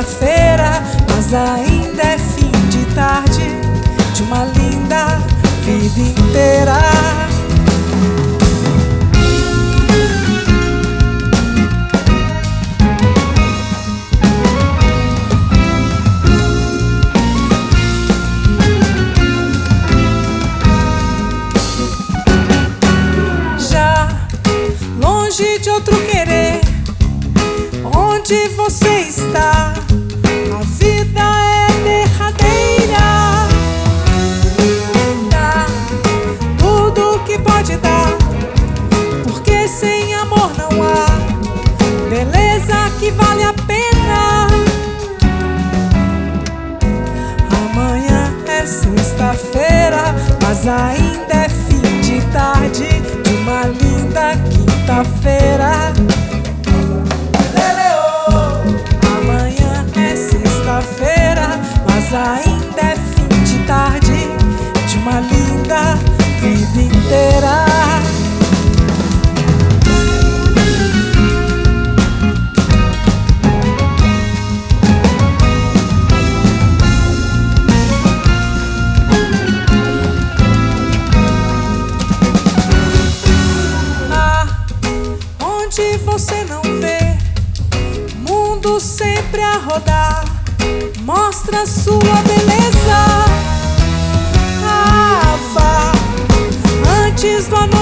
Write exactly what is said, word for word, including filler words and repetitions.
sexta-feira, mas ainda é fim de tarde de uma linda vida inteira. Já longe de outro querer, onde você está? A vida é derradeira. Dá tudo que pode dar, porque sem amor não há beleza que vale a pena. Amanhã é sexta-feira, mas ainda é fim de tarde de uma linda quinta-feira. Mas ainda é fim de tarde de uma linda vida inteira. Ah, onde você não vê mundo sempre a rodar, mostra sua beleza. Ah, vá antes do anoitecer.